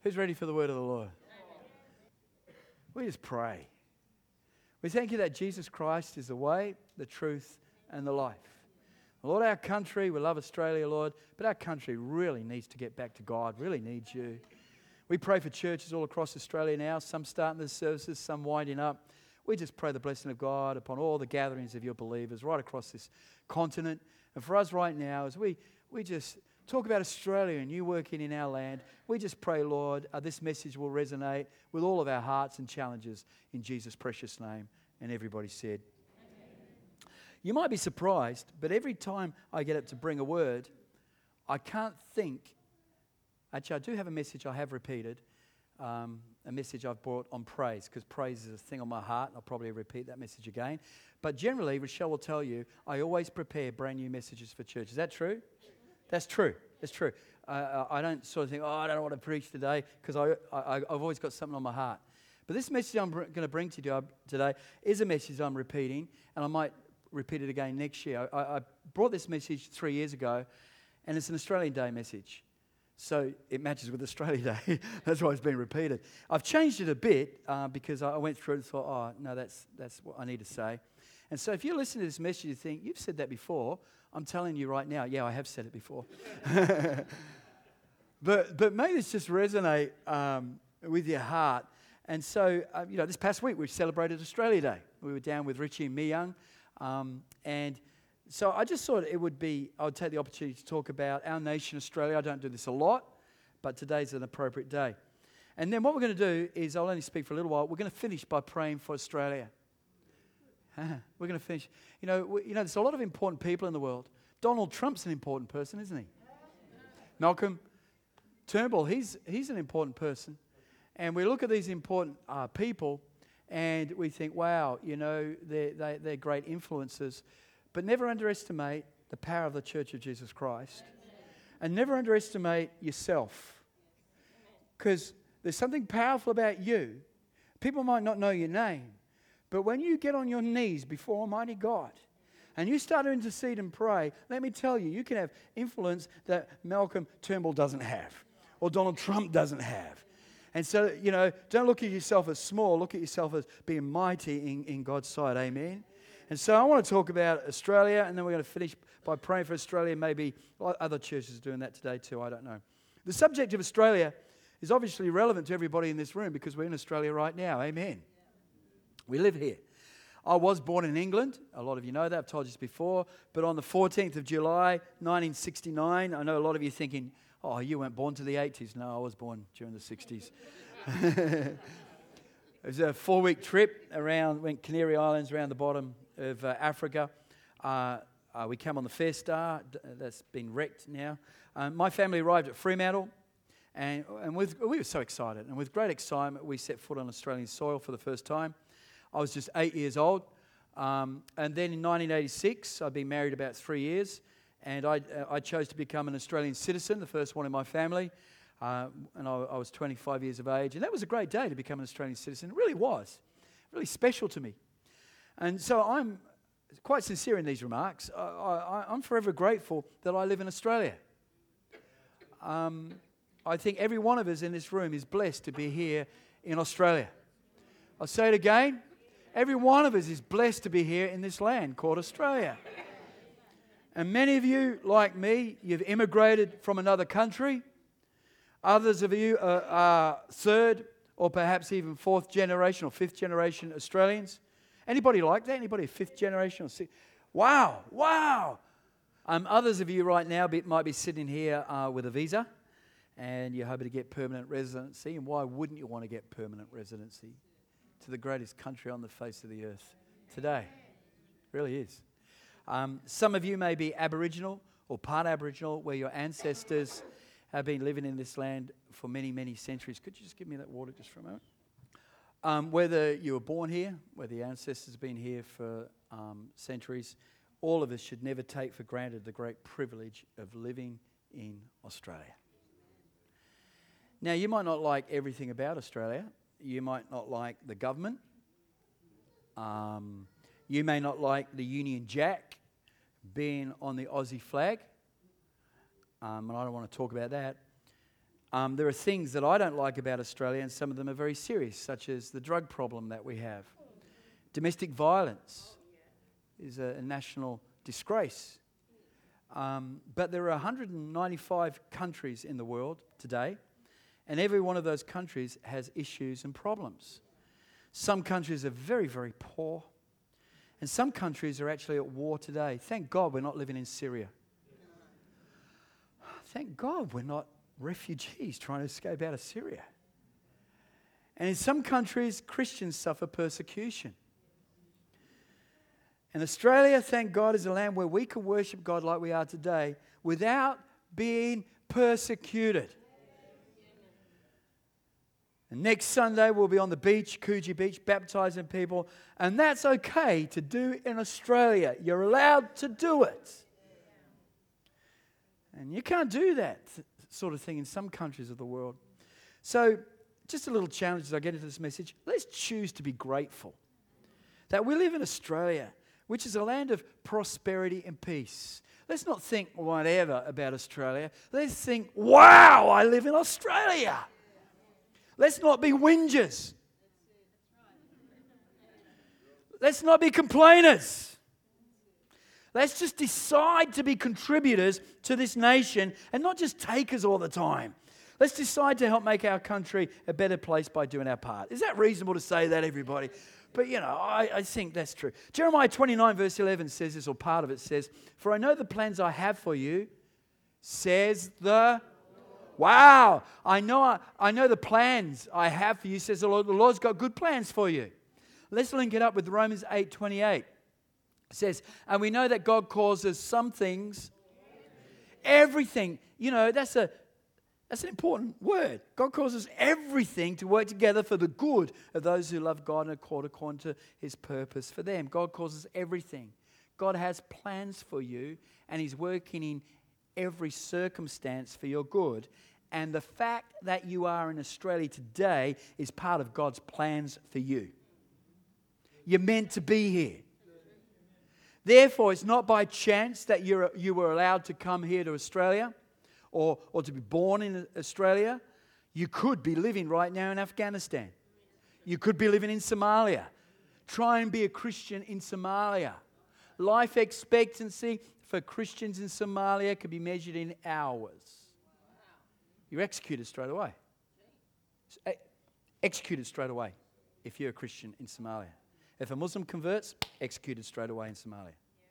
Who's ready for the word of the Lord? We just pray. We thank you that Jesus Christ is the way, the truth, and the life. Lord, our country, we love Australia, Lord, but our country really needs to get back to God, really needs you. We pray for churches all across Australia now, some starting the services, some winding up. We just pray the blessing of God upon all the gatherings of your believers right across this continent. And for us right now, as we just talk about Australia and you working in our land, we just pray, Lord, this message will resonate with all of our hearts and challenges in Jesus' precious name. And everybody said, you might be surprised, but every time I get up to bring a word, I can't think. Actually, I do have a message I have repeated, a message I've brought on praise, because praise is a thing on my heart, and I'll probably repeat that message again. But generally, Rochelle will tell you, I always prepare brand new messages for church. Is that true? That's true. That's true. I don't sort of think, I don't know what to preach today, because I've always got something on my heart. But this message I'm going to bring to you today is a message I'm repeating, and I might repeat it again next year. I brought this message 3 years ago, and it's an Australian Day message. So it matches with Australia Day. That's why it's been repeated. I've changed it a bit because I went through it and thought, no, that's what I need to say. And so if you listen to this message, you think, you've said that before. I'm telling you right now, yeah, I have said it before. but may this just resonate with your heart. And so, this past week we celebrated Australia Day. We were down with Richie and Mi Young. And so I just thought I would take the opportunity to talk about our nation, Australia. I don't do this a lot, but today's an appropriate day. And then what we're going to do is, I'll only speak for a little while, we're going to finish by praying for Australia. We're going to finish. There's a lot of important people in the world. Donald Trump's an important person, isn't he? Malcolm Turnbull, he's an important person. And we look at these important people and we think, wow, they're great influences. But never underestimate the power of the Church of Jesus Christ. And never underestimate yourself. Because there's something powerful about you. People might not know your name. But when you get on your knees before Almighty God and you start to intercede and pray, let me tell you, you can have influence that Malcolm Turnbull doesn't have. Or Donald Trump doesn't have. And so, don't look at yourself as small. Look at yourself as being mighty in God's sight. Amen. And so I want to talk about Australia, and then we're going to finish by praying for Australia. Maybe other churches are doing that today too. I don't know. The subject of Australia is obviously relevant to everybody in this room because we're in Australia right now. Amen. We live here. I was born in England. A lot of you know that. I've told you this before. But on the 14th of July, 1969, I know a lot of you thinking, oh, you weren't born to the 80s. No, I was born during the 60s. It was a 4-week trip went Canary Islands, around the bottom of Africa. We came on the Fair Star. That's been wrecked now. My family arrived at Fremantle, and we were so excited. And with great excitement, we set foot on Australian soil for the first time. I was just 8 years old. And then in 1986, I'd been married about 3 years, and I chose to become an Australian citizen, the first one in my family. And I was 25 years of age. And that was a great day to become an Australian citizen. It really was. Really special to me. And so I'm quite sincere in these remarks. I'm forever grateful that I live in Australia. I think every one of us in this room is blessed to be here in Australia. I'll say it again. Every one of us is blessed to be here in this land called Australia. And many of you, like me, you've immigrated from another country. Others of you are third or perhaps even fourth generation or fifth generation Australians. Anybody like that? Anybody fifth generation or sixth? Wow. Others of you right now might be sitting here with a visa and you're hoping to get permanent residency. And why wouldn't you want to get permanent residency to the greatest country on the face of the earth today? It really is. Some of you may be Aboriginal or part Aboriginal, where your ancestors have been living in this land for many, many centuries. Could you just give me that water just for a moment? Whether you were born here, whether your ancestors have been here for centuries, all of us should never take for granted the great privilege of living in Australia. Now, you might not like everything about Australia. You might not like the government. You may not like the Union Jack being on the Aussie flag. And I don't want to talk about that. There are things that I don't like about Australia, and some of them are very serious, such as the drug problem that we have. Domestic violence is a national disgrace. But there are 195 countries in the world today, and every one of those countries has issues and problems. Some countries are very, very poor, and some countries are actually at war today. Thank God we're not living in Syria. Thank God we're not refugees trying to escape out of Syria. And in some countries, Christians suffer persecution. And Australia, thank God, is a land where we can worship God like we are today without being persecuted. And next Sunday, we'll be on the beach, Coogee Beach, baptizing people. And that's okay to do in Australia. You're allowed to do it. And you can't do that sort of thing in some countries of the world. So, just a little challenge as I get into this message. Let's choose to be grateful that we live in Australia, which is a land of prosperity and peace. Let's not think whatever about Australia. Let's think, wow, I live in Australia. Let's not be whingers. Let's not be complainers. Let's just decide to be contributors to this nation and not just takers all the time. Let's decide to help make our country a better place by doing our part. Is that reasonable to say that, everybody? But, I think that's true. Jeremiah 29 verse 11 says this, or part of it says, "For I know the plans I have for you, says the..." Wow! I know the plans I have for you, says the Lord. The Lord's got good plans for you. Let's link it up with Romans 8:28. It says, "And we know that God causes some things..." Everything. That's an important word. God causes everything to work together for the good of those who love God and are called according to His purpose for them. God causes everything. God has plans for you, and He's working in every circumstance for your good. And the fact that you are in Australia today is part of God's plans for you. You're meant to be here. Therefore, it's not by chance that you were allowed to come here to Australia. Or to be born in Australia. You could be living right now in Afghanistan. You could be living in Somalia. Try and be a Christian in Somalia. Life expectancy for Christians in Somalia could be measured in hours. You're executed straight away. Executed straight away if you're a Christian in Somalia. If a Muslim converts, executed straight away in Somalia.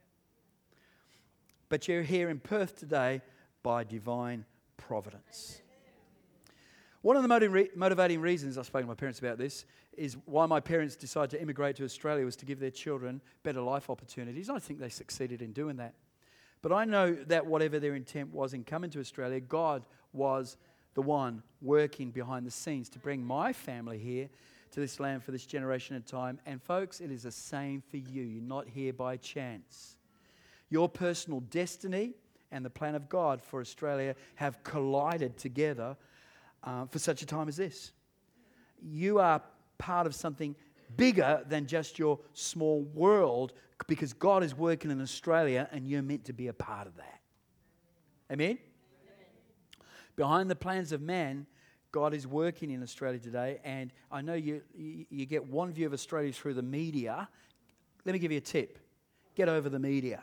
But you're here in Perth today by divine providence. One of the motivating reasons, I've spoken to my parents about this, is why my parents decided to immigrate to Australia was to give their children better life opportunities. I think they succeeded in doing that. But I know that whatever their intent was in coming to Australia, God was the one working behind the scenes to bring my family here to this land for this generation of time. And folks, it is the same for you. You're not here by chance. Your personal destiny and the plan of God for Australia have collided together for such a time as this. You are part of something bigger than just your small world, because God is working in Australia and you're meant to be a part of that. Amen? Behind the plans of man, God is working in Australia today, and I know you get one view of Australia through the media. Let me give you a tip. Get over the media.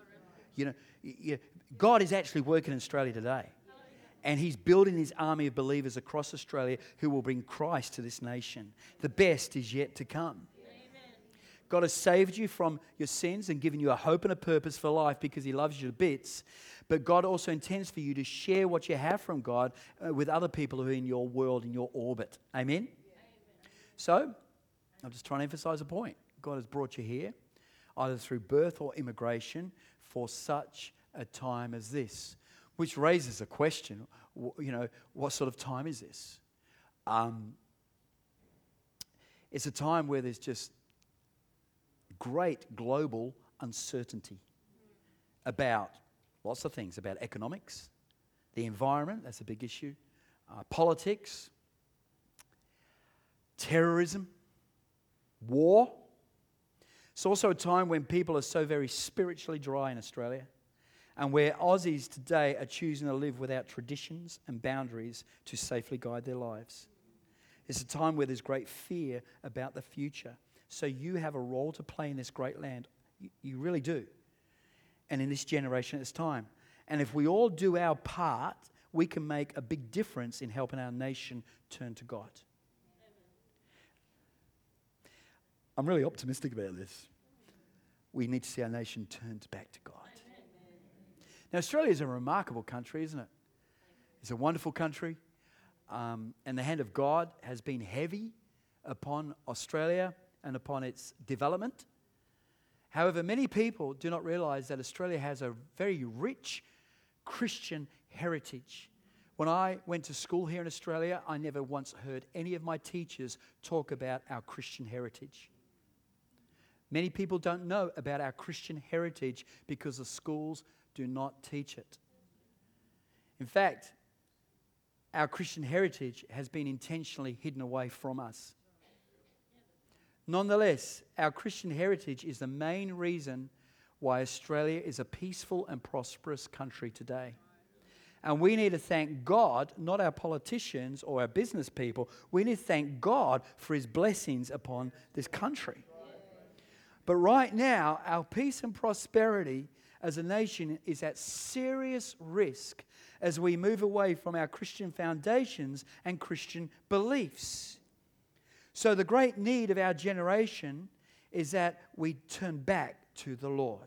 God is actually working in Australia today. And He's building His army of believers across Australia who will bring Christ to this nation. The best is yet to come. Amen. God has saved you from your sins and given you a hope and a purpose for life because He loves you to bits. But God also intends for you to share what you have from God with other people who are in your world, in your orbit. Amen? Amen? So, I'm just trying to emphasize a point. God has brought you here, either through birth or immigration, for such a time as this, which raises a question. What sort of time is this? It's a time where there's just great global uncertainty about lots of things, about economics, the environment, that's a big issue, politics, terrorism, war. It's also a time when people are so very spiritually dry in Australia. and where Aussies today are choosing to live without traditions and boundaries to safely guide their lives. It's a time where there's great fear about the future. So you have a role to play in this great land. You really do. And in this generation, it's time. And if we all do our part, we can make a big difference in helping our nation turn to God. I'm really optimistic about this. We need to see our nation turned back to God. Now, Australia is a remarkable country, isn't it? It's a wonderful country. And the hand of God has been heavy upon Australia and upon its development. However, many people do not realize that Australia has a very rich Christian heritage. When I went to school here in Australia, I never once heard any of my teachers talk about our Christian heritage. Many people don't know about our Christian heritage because the schools do not teach it. In fact, our Christian heritage has been intentionally hidden away from us. Nonetheless, our Christian heritage is the main reason why Australia is a peaceful and prosperous country today. And we need to thank God, not our politicians or our business people. We need to thank God for His blessings upon this country. But right now, our peace and prosperity as a nation is at serious risk as we move away from our Christian foundations and Christian beliefs. So the great need of our generation is that we turn back to the Lord.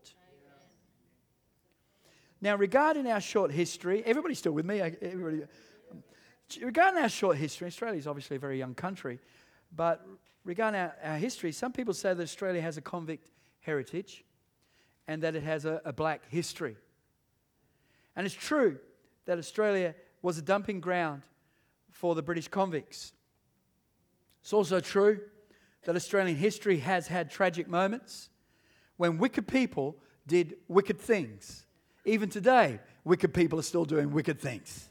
Now, regarding our short history, everybody's still with me? Regarding our short history, Australia is obviously a very young country, but regarding our history, some people say that Australia has a convict heritage and that it has a black history. And it's true that Australia was a dumping ground for the British convicts. It's also true that Australian history has had tragic moments when wicked people did wicked things. Even today, wicked people are still doing wicked things.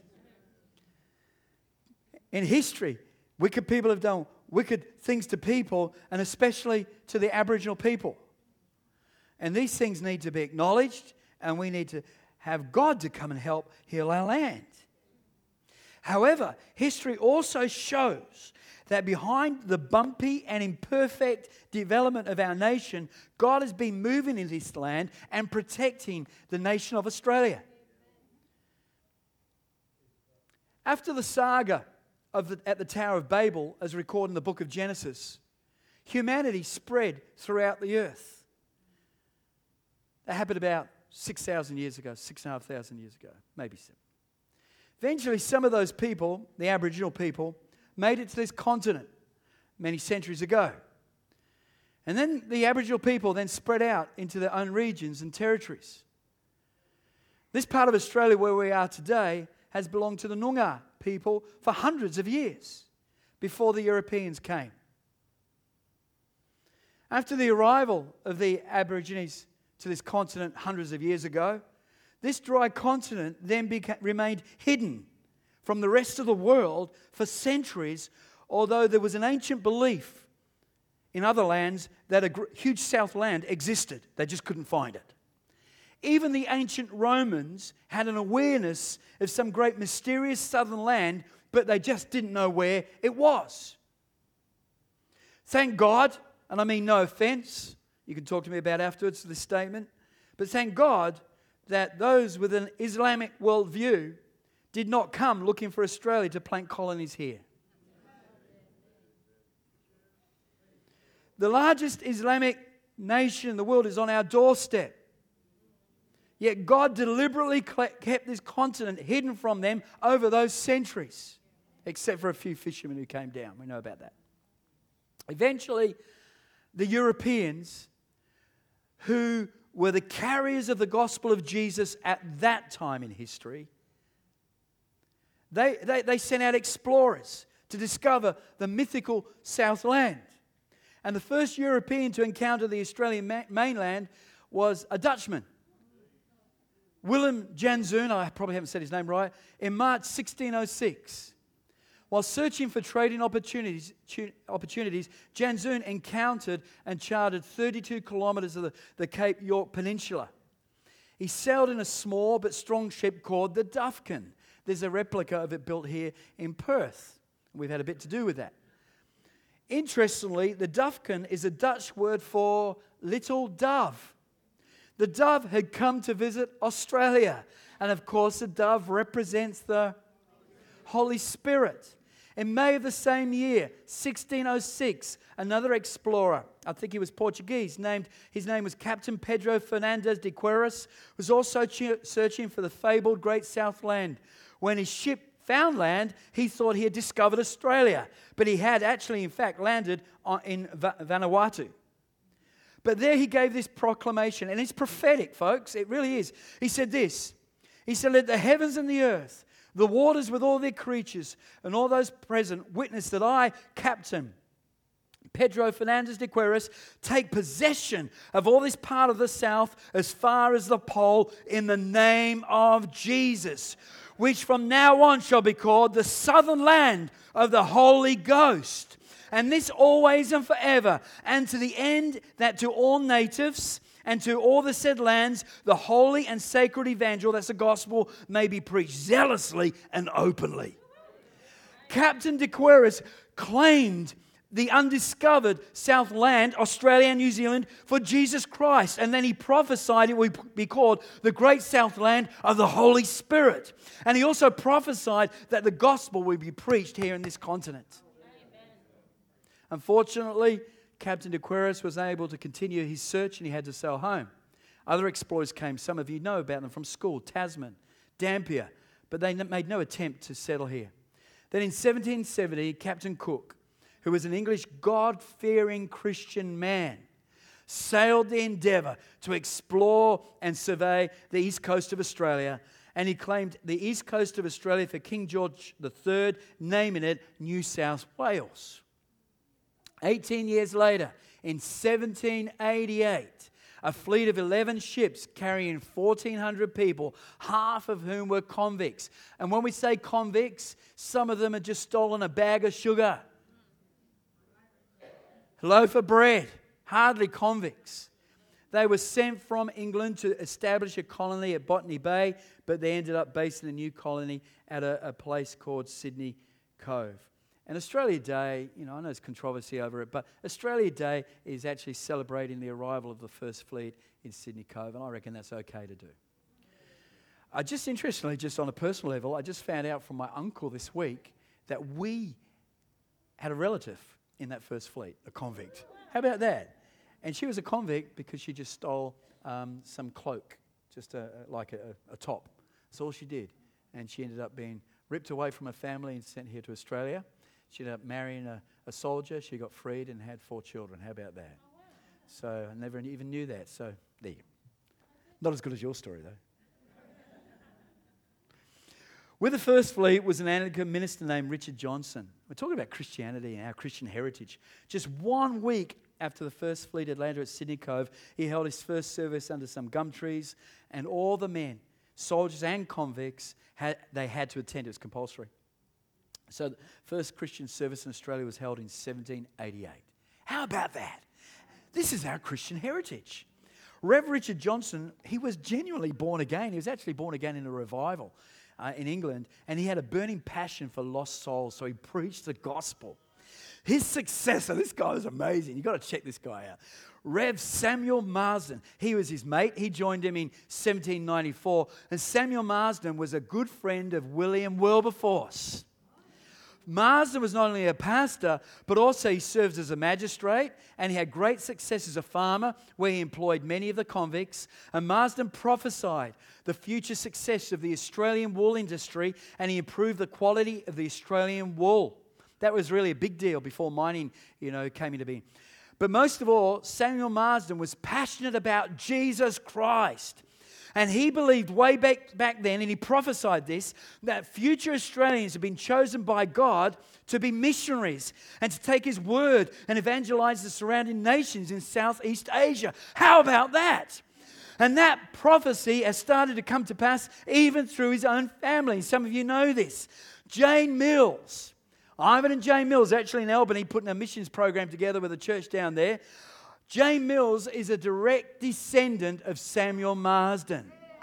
In history, wicked people have done wicked things to people, and especially to the Aboriginal people. And these things need to be acknowledged, and we need to have God to come and help heal our land. However, history also shows that behind the bumpy and imperfect development of our nation, God has been moving in this land and protecting the nation of Australia. After the saga at the Tower of Babel, as recorded in the book of Genesis, humanity spread throughout the earth. That happened about 6,000 years ago, 6,500 years ago, maybe 7. Eventually, some of those people, the Aboriginal people, made it to this continent many centuries ago. And then the Aboriginal people then spread out into their own regions and territories. This part of Australia where we are today has belonged to the Noongar people for hundreds of years before the Europeans came. After the arrival of the Aborigines to this continent hundreds of years ago, this dry continent then remained hidden from the rest of the world for centuries, although there was an ancient belief in other lands that a huge south land existed. They just couldn't find it. Even the ancient Romans had an awareness of some great mysterious southern land, but they just didn't know where it was. Thank God, and I mean no offense, you can talk to me about afterwards this statement, but thank God that those with an Islamic worldview did not come looking for Australia to plant colonies here. The largest Islamic nation in the world is on our doorstep. Yet God deliberately kept this continent hidden from them over those centuries, except for a few fishermen who came down. We know about that. Eventually, the Europeans, who were the carriers of the gospel of Jesus at that time in history, they sent out explorers to discover the mythical Southland. And the first European to encounter the Australian mainland was a Dutchman, Willem Janszoon, I probably haven't said his name right, in March 1606. While searching for trading opportunities, Janszoon encountered and charted 32 kilometres of the Cape York Peninsula. He sailed in a small but strong ship called the Dufferin. There's a replica of it built here in Perth. We've had a bit to do with that. Interestingly, the Dufferin is a Dutch word for little dove. The dove had come to visit Australia. And of course, the dove represents the Holy Spirit. In May of the same year, 1606, another explorer, I think he was Portuguese, his name was Captain Pedro Fernandes de Queiroz, was also searching for the fabled Great South Land. When his ship found land, he thought he had discovered Australia, but he had actually, in fact, landed in Vanuatu. But there he gave this proclamation, and it's prophetic, folks. It really is. He said this. He said, "Let the heavens and the earth, the waters with all their creatures, and all those present witness that I, Captain Pedro Fernandes de Queiroz, take possession of all this part of the south as far as the pole in the name of Jesus, which from now on shall be called the southern land of the Holy Ghost. And this always and forever, and to the end that to all natives and to all the said lands, the holy and sacred evangel," that's the gospel, "may be preached zealously and openly." Captain de Queiroz claimed the undiscovered South Land, Australia and New Zealand, for Jesus Christ. And then he prophesied it would be called the Great South Land of the Holy Spirit. And he also prophesied that the gospel would be preached here in this continent. Amen. Unfortunately, Captain de Queiroz was unable to continue his search and he had to sail home. Other explorers came. Some of you know about them from school, Tasman, Dampier, but they made no attempt to settle here. Then in 1770, Captain Cook, who was an English God-fearing Christian man, sailed the Endeavour to explore and survey the east coast of Australia, and he claimed the east coast of Australia for King George III, naming it New South Wales. 18 years later, in 1788, a fleet of 11 ships carrying 1,400 people, half of whom were convicts. And when we say convicts, some of them had just stolen a bag of sugar, a loaf of bread, hardly convicts. They were sent from England to establish a colony at Botany Bay, but they ended up basing a new colony at a place called Sydney Cove. And Australia Day, I know there's controversy over it, but Australia Day is actually celebrating the arrival of the first fleet in Sydney Cove, and I reckon that's okay to do. Just interestingly, just on a personal level, I just found out from my uncle this week that we had a relative in that first fleet, a convict. How about that? And she was a convict because she just stole some cloak, just like a top. That's all she did. And she ended up being ripped away from her family and sent here to Australia. She ended up marrying a soldier. She got freed and had 4 children. How about that? Oh, wow. So I never even knew that. So there you go. Not as good as your story, though. With the first fleet was an Anglican minister named Richard Johnson. We're talking about Christianity and our Christian heritage. Just 1 week after the first fleet had landed at Sydney Cove, he held his first service under some gum trees, and all the men, soldiers and convicts, they had to attend. It was compulsory. So the first Christian service in Australia was held in 1788. How about that? This is our Christian heritage. Rev. Richard Johnson, he was genuinely born again. He was actually born again in a revival in England, and he had a burning passion for lost souls, so he preached the gospel. His successor, this guy was amazing. You've got to check this guy out. Rev. Samuel Marsden, he was his mate. He joined him in 1794, and Samuel Marsden was a good friend of William Wilberforce. Marsden was not only a pastor, but also he served as a magistrate, and he had great success as a farmer where he employed many of the convicts. And Marsden prophesied the future success of the Australian wool industry, and he improved the quality of the Australian wool. That was really a big deal before mining, came into being. But most of all, Samuel Marsden was passionate about Jesus Christ. And he believed way back then, and he prophesied this, that future Australians have been chosen by God to be missionaries and to take his word and evangelize the surrounding nations in Southeast Asia. How about that? And that prophecy has started to come to pass even through his own family. Some of you know this. Jane Mills. Ivan and Jane Mills, actually in Albany, putting a missions program together with a church down there. Jane Mills is a direct descendant of Samuel Marsden.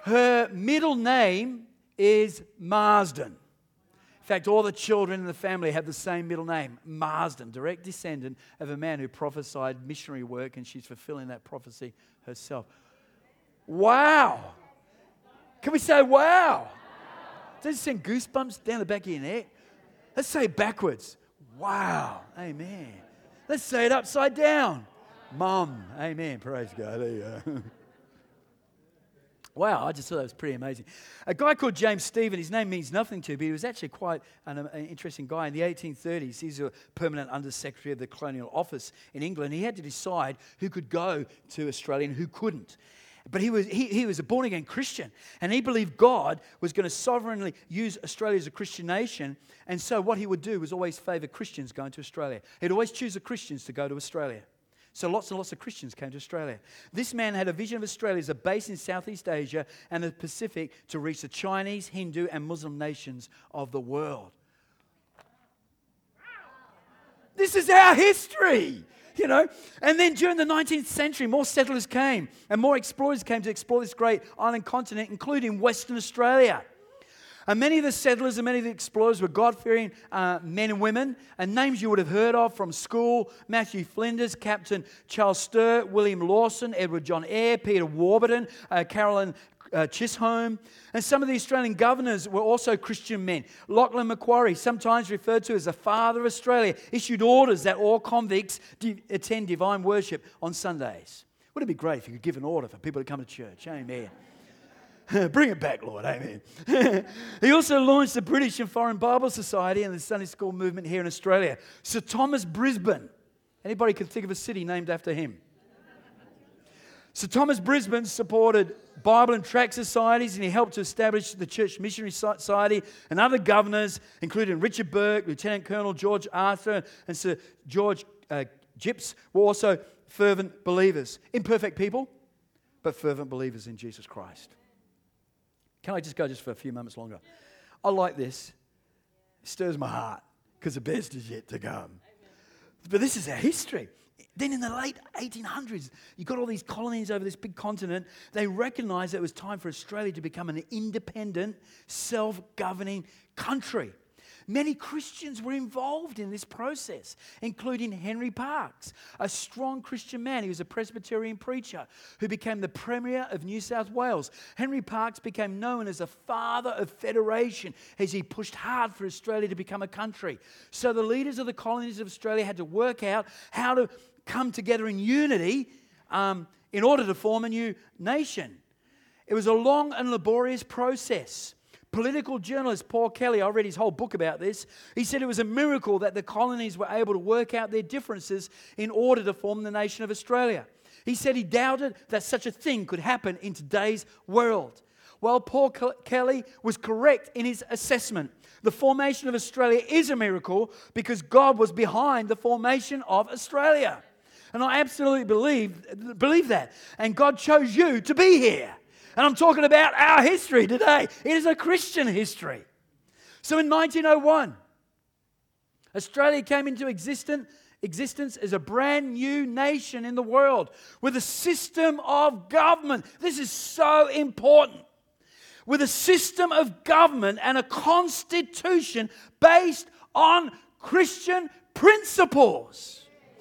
Her middle name is Marsden. In fact, all the children in the family have the same middle name, Marsden, direct descendant of a man who prophesied missionary work, and she's fulfilling that prophecy herself. Wow. Can we say wow? Does it send goosebumps down the back of your neck? Let's say it backwards. Wow. Amen. Let's say it upside down. Mum. Amen. Praise God. There you go. Wow, I just thought that was pretty amazing. A guy called James Stephen, his name means nothing to me, but he was actually quite an interesting guy. In the 1830s, he's a permanent undersecretary of the Colonial Office in England. He had to decide who could go to Australia and who couldn't. But he was a born-again Christian, and he believed God was going to sovereignly use Australia as a Christian nation, and so what he would do was always favour Christians going to Australia. He'd always choose the Christians to go to Australia. So lots and lots of Christians came to Australia. This man had a vision of Australia as a base in Southeast Asia and the Pacific to reach the Chinese, Hindu, and Muslim nations of the world. This is our history, you know. And then during the 19th century, more settlers came and more explorers came to explore this great island continent, including Western Australia. And many of the settlers and many of the explorers were God-fearing men and women, and names you would have heard of from school: Matthew Flinders, Captain Charles Sturt, William Lawson, Edward John Eyre, Peter Warburton, Carolyn Chisholm. And some of the Australian governors were also Christian men. Lachlan Macquarie, sometimes referred to as the father of Australia, issued orders that all convicts attend divine worship on Sundays. Wouldn't it be great if you could give an order for people to come to church? Amen. Bring it back, Lord. Amen. He also launched the British and Foreign Bible Society and the Sunday School movement here in Australia. Sir Thomas Brisbane. Anybody can think of a city named after him? Sir Thomas Brisbane supported Bible and tract societies, and he helped to establish the Church Missionary Society, and other governors, including Richard Burke, Lieutenant Colonel George Arthur, and Sir George Gipps, were also fervent believers. Imperfect people, but fervent believers in Jesus Christ. Can I just go for a few moments longer? I like this. It stirs my heart because the best is yet to come. But this is our history. Then in the late 1800s, you got all these colonies over this big continent. They recognized that it was time for Australia to become an independent, self-governing country. Many Christians were involved in this process, including Henry Parkes, a strong Christian man. He was a Presbyterian preacher who became the Premier of New South Wales. Henry Parkes became known as the father of federation as he pushed hard for Australia to become a country. So the leaders of the colonies of Australia had to work out how to come together in unity in order to form a new nation. It was a long and laborious process. Political journalist Paul Kelly, I read his whole book about this, he said it was a miracle that the colonies were able to work out their differences in order to form the nation of Australia. He said he doubted that such a thing could happen in today's world. Well, Paul Kelly was correct in his assessment. The formation of Australia is a miracle because God was behind the formation of Australia. And I absolutely believe that. And God chose you to be here. And I'm talking about our history today. It is a Christian history. So in 1901, Australia came into existence as a brand new nation in the world with a system of government. This is so important. With a system of government and a constitution based on Christian principles.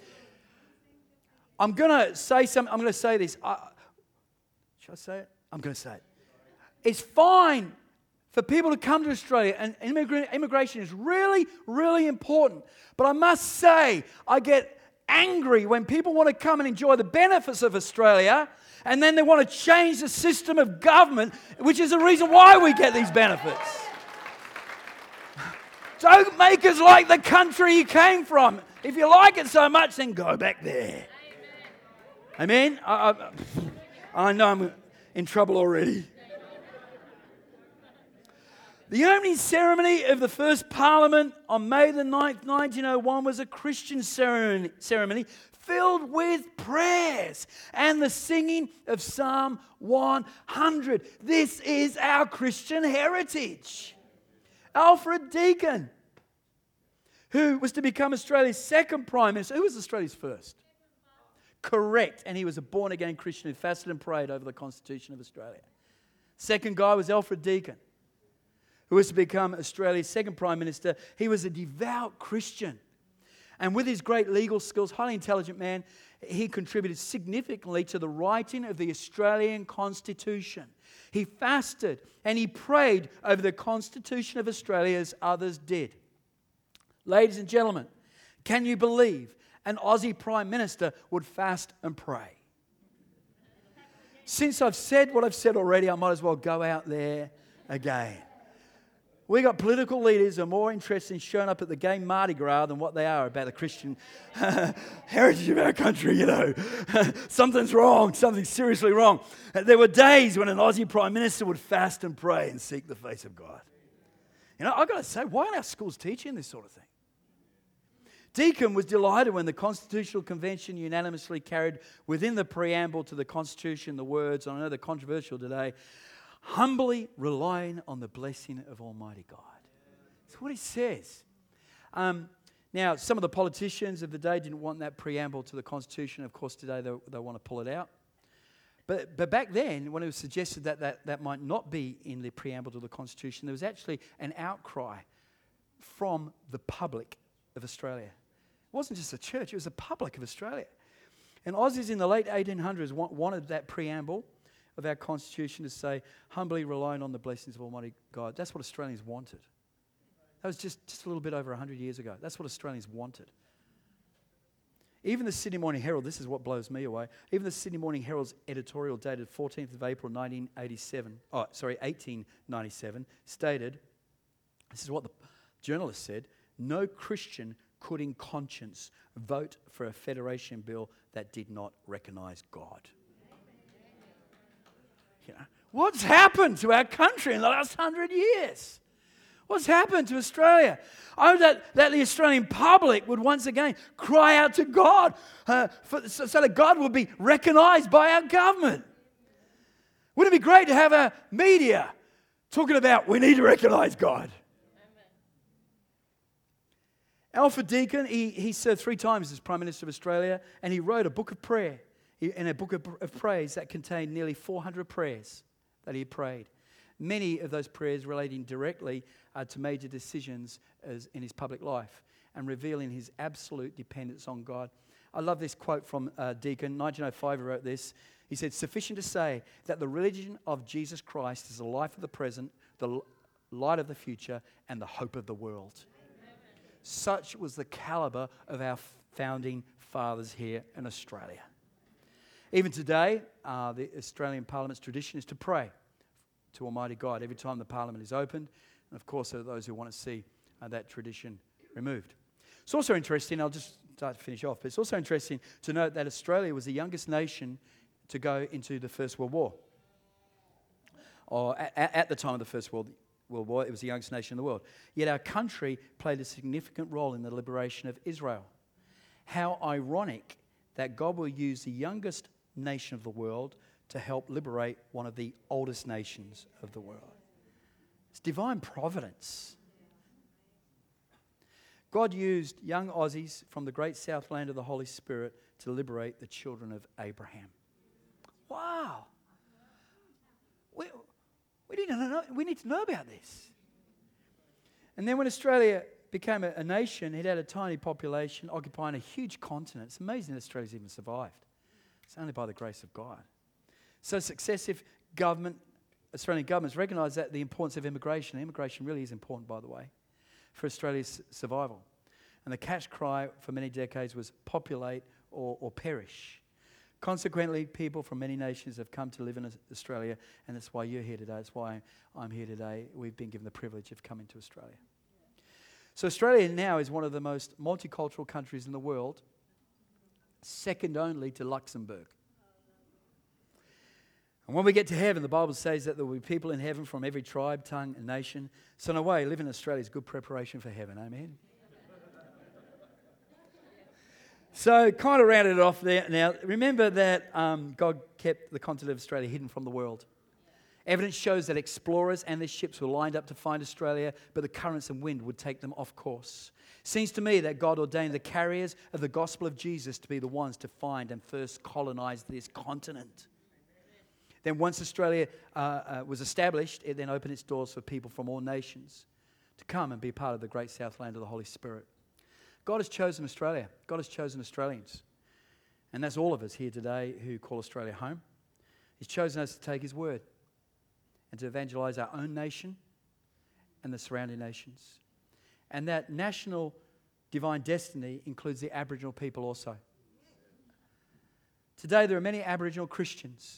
I'm going to say something. I'm going to say this. Should I say it? I'm going to say it. It's fine for people to come to Australia, and immigration is really, really important. But I must say, I get angry when people want to come and enjoy the benefits of Australia, and then they want to change the system of government, which is the reason why we get these benefits. Don't make us like the country you came from. If you like it so much, then go back there. Amen? I know I'm in trouble already. The opening ceremony of the first Parliament on May the 9th, 1901 was a Christian ceremony filled with prayers and the singing of Psalm 100. This is our Christian heritage. Alfred Deakin, who was to become Australia's second Prime Minister. Who was Australia's first? Correct. And he was a born-again Christian who fasted and prayed over the Constitution of Australia. Second guy was Alfred Deakin, who was to become Australia's second Prime Minister. He was a devout Christian. And with his great legal skills, highly intelligent man, he contributed significantly to the writing of the Australian Constitution. He fasted and he prayed over the Constitution of Australia as others did. Ladies and gentlemen, can you believe an Aussie Prime Minister would fast and pray? Since I've said what I've said already, I might as well go out there again. We got political leaders who are more interested in showing up at the gay Mardi Gras than what they are about the Christian heritage of our country, you know. Something's wrong, something's seriously wrong. There were days when an Aussie Prime Minister would fast and pray and seek the face of God. You know, I've got to say, why aren't our schools teaching this sort of thing? Deakin was delighted when the Constitutional Convention unanimously carried within the preamble to the Constitution the words, I know they're controversial today, humbly relying on the blessing of Almighty God. That's what he says. Now, some of the politicians of the day didn't want that preamble to the Constitution. Of course, today they want to pull it out. But back then, when it was suggested that might not be in the preamble to the Constitution, there was actually an outcry from the public of Australia. It wasn't just the church, it was the public of Australia. And Aussies in the late 1800s wanted that preamble of our Constitution to say, humbly relying on the blessings of Almighty God. That's what Australians wanted. That was just a little bit over 100 years ago. That's what Australians wanted. Even the Sydney Morning Herald, this is what blows me away, even the Sydney Morning Herald's editorial dated 14th of April 1897, stated, this is what the journalist said, no Christian could in conscience vote for a federation bill that did not recognise God. You know, what's happened to our country in the last 100 years? What's happened to Australia? Oh, that the Australian public would once again cry out to God so that God would be recognised by our government. Wouldn't it be great to have our media talking about we need to recognise God? Alfred Deakin, he served 3 times as Prime Minister of Australia, and he wrote a book of prayer, in a book of praise that contained nearly 400 prayers that he prayed. Many of those prayers relating directly to major decisions in his public life and revealing his absolute dependence on God. I love this quote from Deakin. 1905 he wrote this. He said, sufficient to say that the religion of Jesus Christ is the life of the present, the light of the future, and the hope of the world. Such was the caliber of our founding fathers here in Australia. Even today, the Australian Parliament's tradition is to pray to Almighty God every time the Parliament is opened. And of course, there are those who want to see that tradition removed. It's also interesting, I'll just start to finish off, but it's also interesting to note that Australia was the youngest nation to go into the First World War. Or at the time of the First World War, it was the youngest nation in the world. Yet our country played a significant role in the liberation of Israel. How ironic that God will use the youngest nation of the world to help liberate one of the oldest nations of the world. It's divine providence. God used young Aussies from the great south land of the Holy Spirit to liberate the children of Abraham. Wow. We need to know about this. And then when Australia became a nation, it had a tiny population occupying a huge continent. It's amazing that Australia's even survived. It's only by the grace of God. So successive Australian governments recognise that the importance of immigration. Immigration really is important, by the way, for Australia's survival. And the catch cry for many decades was populate or perish. Consequently, people from many nations have come to live in Australia, and that's why you're here today. That's why I'm here today. We've been given the privilege of coming to Australia. So Australia now is one of the most multicultural countries in the world, second only to Luxembourg. And when we get to heaven, the Bible says that there will be people in heaven from every tribe, tongue, and nation. So in a way, living in Australia is good preparation for heaven. Amen? So kind of rounded it off there. Now, remember that God kept the continent of Australia hidden from the world. Evidence shows that explorers and their ships were lined up to find Australia, but the currents and wind would take them off course. Seems to me that God ordained the carriers of the gospel of Jesus to be the ones to find and first colonize this continent. Then once Australia was established, it then opened its doors for people from all nations to come and be part of the great Southland of the Holy Spirit. God has chosen Australia. God has chosen Australians. And that's all of us here today who call Australia home. He's chosen us to take His word and to evangelize our own nation and the surrounding nations. And that national divine destiny includes the Aboriginal people also. Today there are many Aboriginal Christians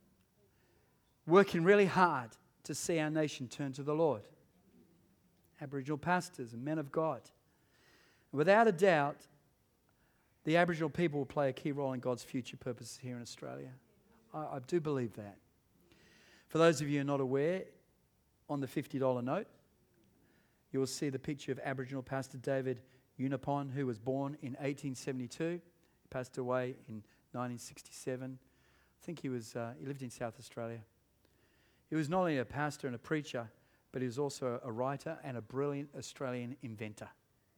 working really hard to see our nation turn to the Lord. Aboriginal pastors and men of God. Without a doubt, the Aboriginal people will play a key role in God's future purposes here in Australia. I do believe that. For those of you who are not aware, on the $50 note, you will see the picture of Aboriginal pastor David Unipon, who was born in 1872, passed away in 1967. I think he lived in South Australia. He was not only a pastor and a preacher, but he was also a writer and a brilliant Australian inventor.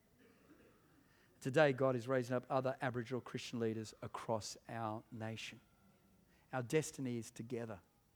Today, God is raising up other Aboriginal Christian leaders across our nation. Our destiny is together.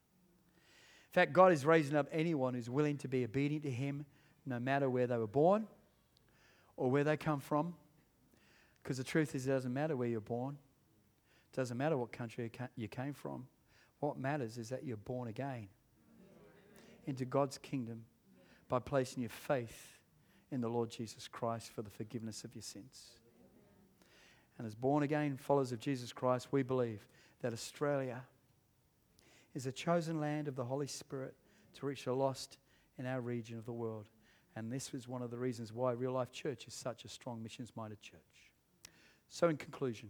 In fact, God is raising up anyone who's willing to be obedient to Him, no matter where they were born or where they come from. Because the truth is, it doesn't matter where you're born. It doesn't matter what country you came from. What matters is that you're born again into God's kingdom by placing your faith in the Lord Jesus Christ for the forgiveness of your sins. And as born again followers of Jesus Christ, we believe that Australia is a chosen land of the Holy Spirit to reach the lost in our region of the world. And this is one of the reasons why Real Life Church is such a strong missions-minded church. So in conclusion,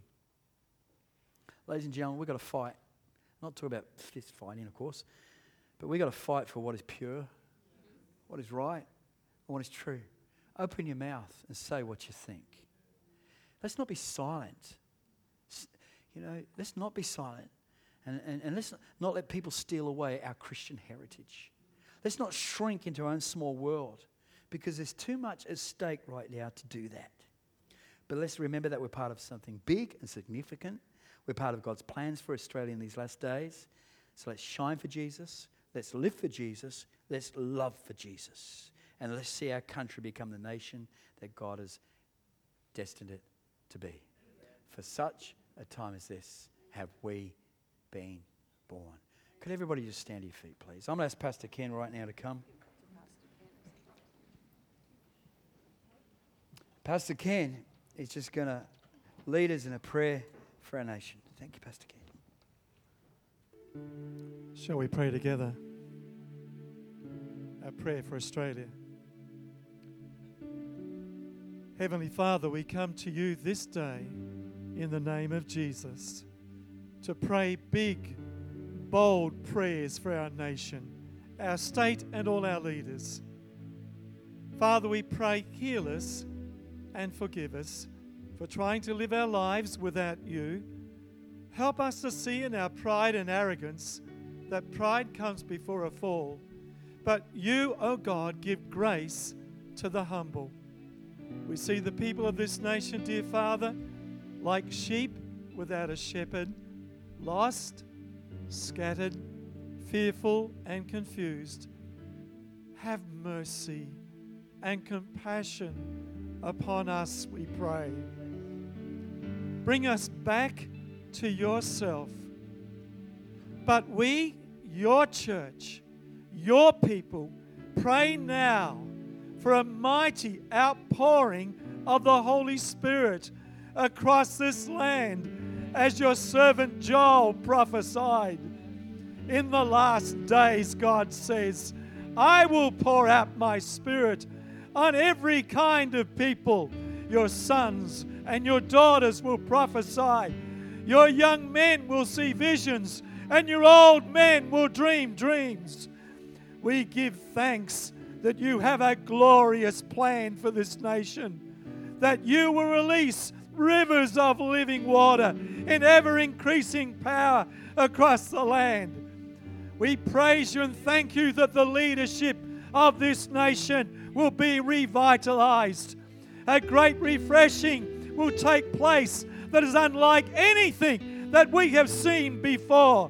ladies and gentlemen, we've got to fight. Not talk about fist fighting, of course, but we've got to fight for what is pure, what is right, and what is true. Open your mouth and say what you think. Let's not be silent. Let's not be silent. And let's not let people steal away our Christian heritage. Let's not shrink into our own small world, because there's too much at stake right now to do that. But let's remember that we're part of something big and significant. We're part of God's plans for Australia in these last days. So let's shine for Jesus. Let's live for Jesus. Let's love for Jesus. And let's see our country become the nation that God has destined it to be. For such a time as this have we been born. Could everybody just stand to your feet, please? I'm going to ask Pastor Ken right now to come. Pastor Ken is just going to lead us in a prayer for our nation. Thank you, Pastor Ken. Shall we pray together? Our prayer for Australia. Heavenly Father, we come to you this day in the name of Jesus to pray big, bold prayers for our nation, our state and all our leaders. Father, we pray, heal us and forgive us for trying to live our lives without you. Help us to see in our pride and arrogance that pride comes before a fall. But you, O God, give grace to the humble. We see the people of this nation, dear Father, like sheep without a shepherd, lost, scattered, fearful and confused. Have mercy and compassion upon us, we pray. Bring us back to yourself. But we, your church, your people, pray now for a mighty outpouring of the Holy Spirit across this land, as your servant Joel prophesied. In the last days, God says, I will pour out my Spirit on every kind of people. Your sons and your daughters will prophesy. Your young men will see visions, and your old men will dream dreams. We give thanks that you have a glorious plan for this nation, that you will release rivers of living water in ever-increasing power across the land. We praise you and thank you that the leadership of this nation will be revitalized. A great refreshing will take place that is unlike anything that we have seen before.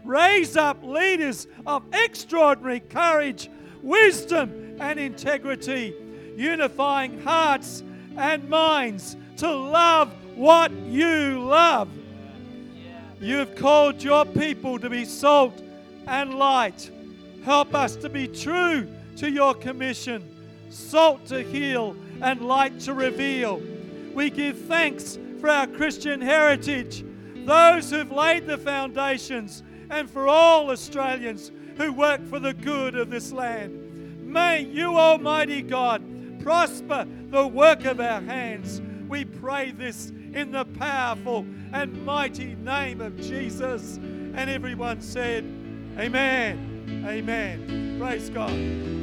Raise up leaders of extraordinary courage, wisdom, and integrity, unifying hearts and minds to love what you love. You've called your people to be salt and light. Help us to be true to your commission, salt to heal and light to reveal. We give thanks for our Christian heritage, those who've laid the foundations, and for all Australians who work for the good of this land. May you, Almighty God, prosper the work of our hands. We pray this in the powerful and mighty name of Jesus. And everyone said, Amen. Amen. Praise God.